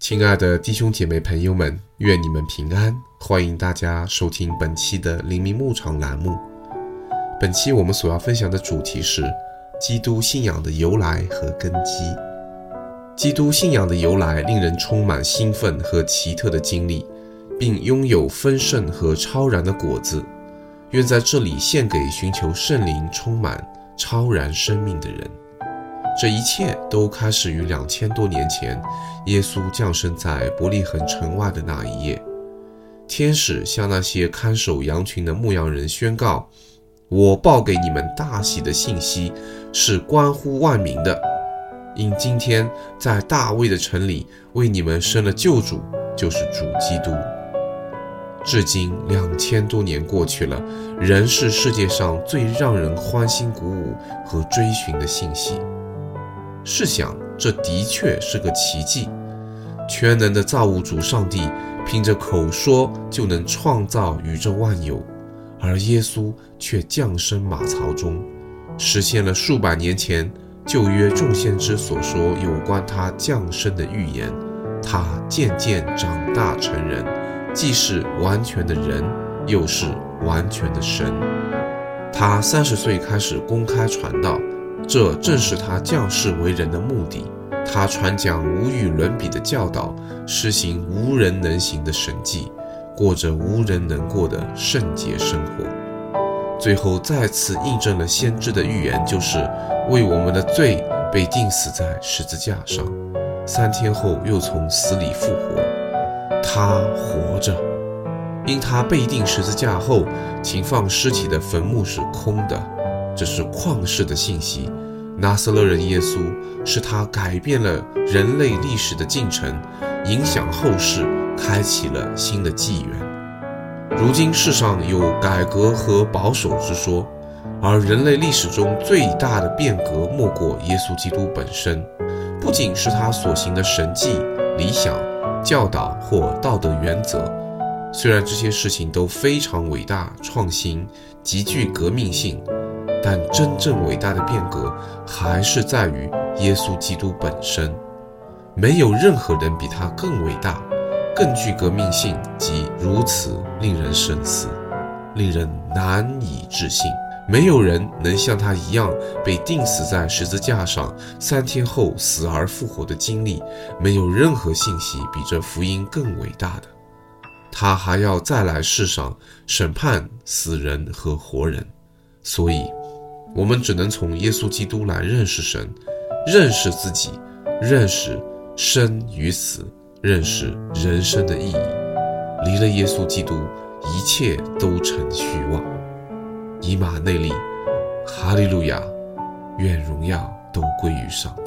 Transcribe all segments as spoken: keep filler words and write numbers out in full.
亲爱的弟兄姐妹朋友们，愿你们平安，欢迎大家收听本期的灵命牧场栏目。本期我们所要分享的主题是基督信仰的由来和根基。基督信仰的由来令人充满兴奋和奇特的经历，并拥有丰盛和超然的果子。愿在这里献给寻求圣灵充满超然生命的人。这一切都开始于两千多年前，耶稣降生在伯利恒城外的那一夜。天使向那些看守羊群的牧羊人宣告：我报给你们大喜的信息，是关乎万民的。因今天在大卫的城里为你们生了救主，就是主基督。至今两千多年过去了，仍是世界上最让人欢欣鼓舞和追寻的信息。试想，这的确是个奇迹。全能的造物主上帝凭着口说就能创造宇宙万有，而耶稣却降生马槽中，实现了数百年前旧约众先知所说有关他降生的预言。他渐渐长大成人，既是完全的人，又是完全的神。他三十岁开始公开传道，这正是他降世为人的目的。他传讲无与伦比的教导，施行无人能行的神迹，过着无人能过的圣洁生活。最后再次印证了先知的预言，就是为我们的罪被钉死在十字架上，三天后又从死里复活。他活着，因他被钉十字架后，停放尸体的坟墓是空的。这是旷世的信息。拿撒勒人耶稣是他改变了人类历史的进程，影响后世，开启了新的纪元。如今世上有改革和保守之说，而人类历史中最大的变革莫过耶稣基督本身，不仅是他所行的神迹、理想、教导或道德原则。虽然这些事情都非常伟大、创新，极具革命性，但真正伟大的变革还是在于耶稣基督本身。没有任何人比他更伟大，更具革命性，及如此令人深思，令人难以置信。没有人能像他一样被钉死在十字架上，三天后死而复活的经历。没有任何信息比这福音更伟大的。他还要再来世上审判死人和活人。所以我们只能从耶稣基督来认识神，认识自己，认识生与死，认识人生的意义。离了耶稣基督，一切都成虚妄。以马内利，哈利路亚，愿荣耀都归于上帝。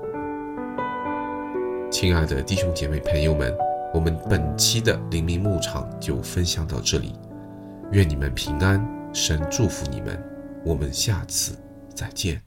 亲爱的弟兄姐妹朋友们，我们本期的灵命牧场就分享到这里，愿你们平安，神祝福你们，我们下次再见。